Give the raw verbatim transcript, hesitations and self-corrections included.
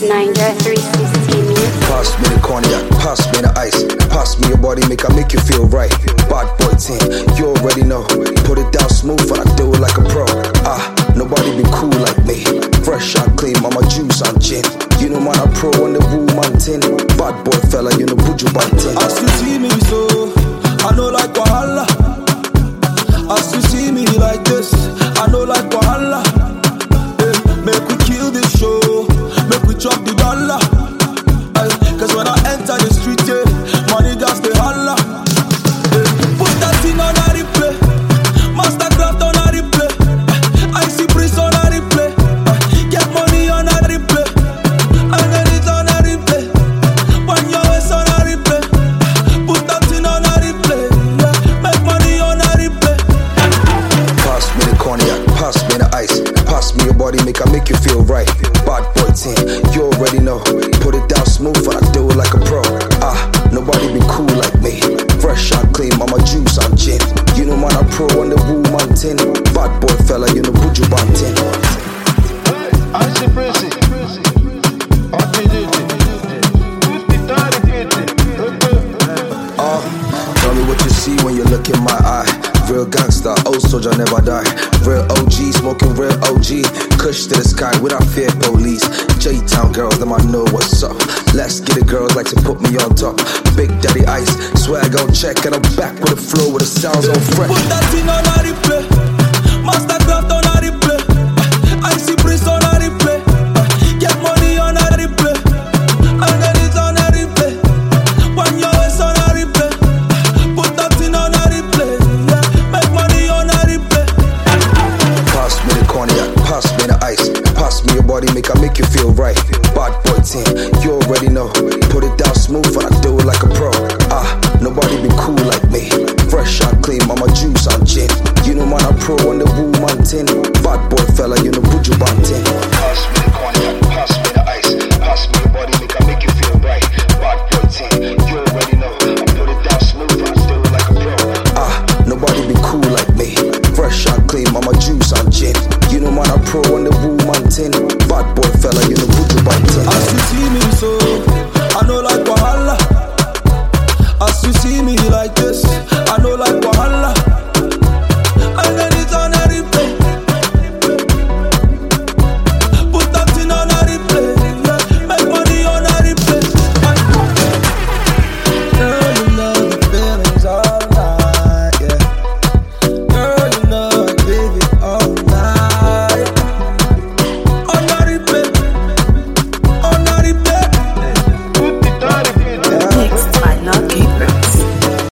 Ninja three sixty music. Pass me the cognac, pass me the ice. Pass me your body, make I make you feel right. Bad boy team, you already know. Put it down smooth and I do it like a pro. Ah, nobody be cool like me. Fresh and clean, mama juice and gin. You know man, I pro on the woo mountain. Bad boy fella, you know buju bantin. As you see me so, I know like wahala. As you see me like this, I know like wahala. Hey, make we kill this show, make we chop the dollar. Hey, cause when I enter the street, yeah, money just they holla. Hey, put that thing on a replay, Mastercraft on a replay, Icy Breeze on a replay, get money on a replay, I get it on a replay, one your ass on a replay, put that thing on a replay, yeah, make money on a replay. Pass me the cognac, pass me the ice. Pass me your body, make I make you feel right. Bad boy team, you already know. Put it down smooth and I do it like a pro. Ah, nobody be cool like me. Fresh and clean, mama juice and gin. You know man, I pro on the woo mountain. Bad boy fella, you know buju bantin. Icy Breezy, Ah, tell me what you see when you look in my eye. Real gangster, old soldier never die. Real O G, smoking real O G. Kush to the sky without fear police. J-Town girls, them I know what's up. Let's get it, girls like to put me on top. Big Daddy Ice, swag on check. And I'm back with a flow with the sounds on fresh. Put that thing on a replay, Mastercraft on a replay, Icy Breeze on a replay, get money on a replay, I get it on a replay, one your ass on a replay, put that thing on a replay, yeah, make money on a replay. Pass me the cognac, pass me the ice. Pass me your body, make I make you feel right. Bad boy team, you already know.